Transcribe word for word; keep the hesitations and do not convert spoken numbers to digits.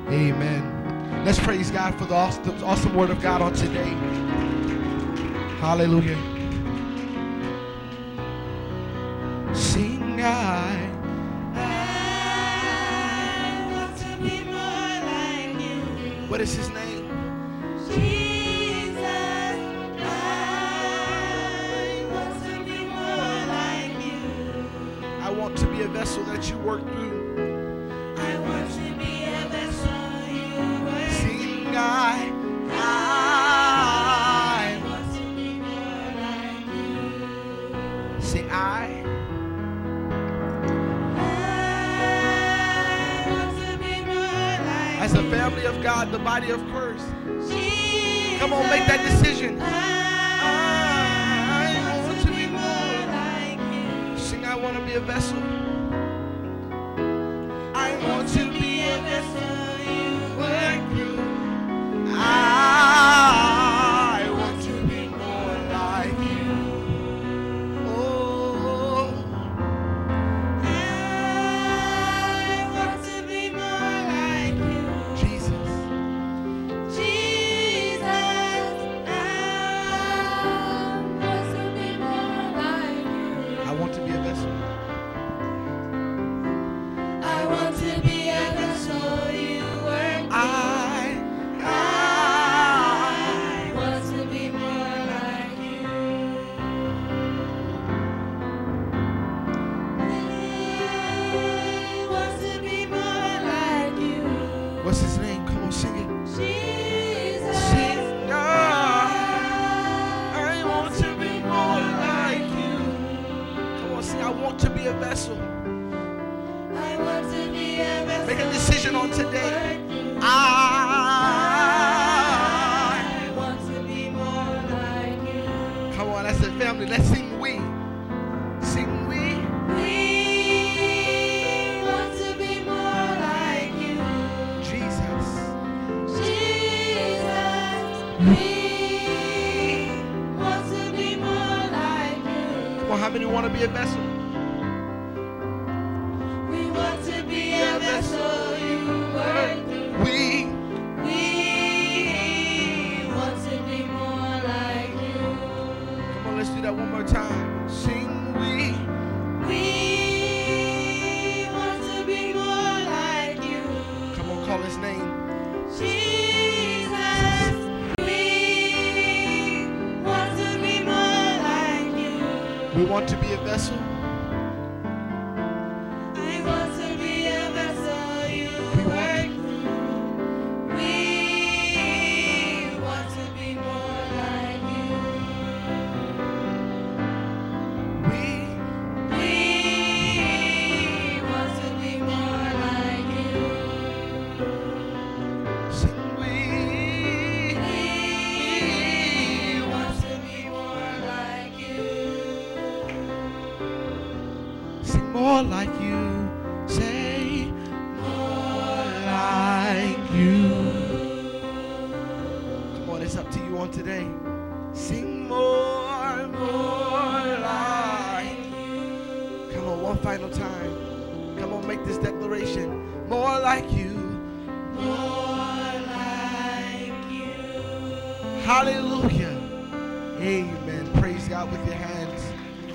Amen. Let's praise God for the awesome, awesome word of God on today. Hallelujah. Sing I. I want to be more like you. What is his name? Jesus, I want to be more like you. I want to be a vessel that you work through. I want to be a vessel you work through. Sing I. I want to be more like you. Sing I. I want to be more like As a family of God, the body of Christ. Jesus, Come on, make that decision. I want to be more like you. Sing I want to be a vessel. I want to be a vessel you work through. I want to be more like you. Oh, I want to be more like you. Jesus. Jesus, I want to be more like you. I want to be a vessel. I want to be a vessel you work through. I, I, I want to be more like you. I want to be more like you. what's his name? Come on, sing it. Jesus, Sing I, I want to be more like you. Come on, sing I want to be a vessel. I want to be a vessel. Make a decision on today. I, I want to be more like you. come on, that's a family. Let's sing we. Sing we. We want to be more like you. Jesus. Jesus, we want to be more like you. Come on, how many want to be a vessel? We want to be a vessel you work through. We. We want to be more like you. Come on, let's do that one more time. Sing we. We want to be more like you. Come on, call his name. Jesus, we want to be more like you. We want to be a vessel. I want to be a vessel you We want work through. We want to be more like you. We. We want to be more like you. Sing we. We want to be more like you. Sing more like you. Say More like you. Come on, it's up to you on today. Sing more, more like you. Come on, one final time. Come on, make this declaration. More like you. More like you. Hallelujah. Amen. Praise God with your hands.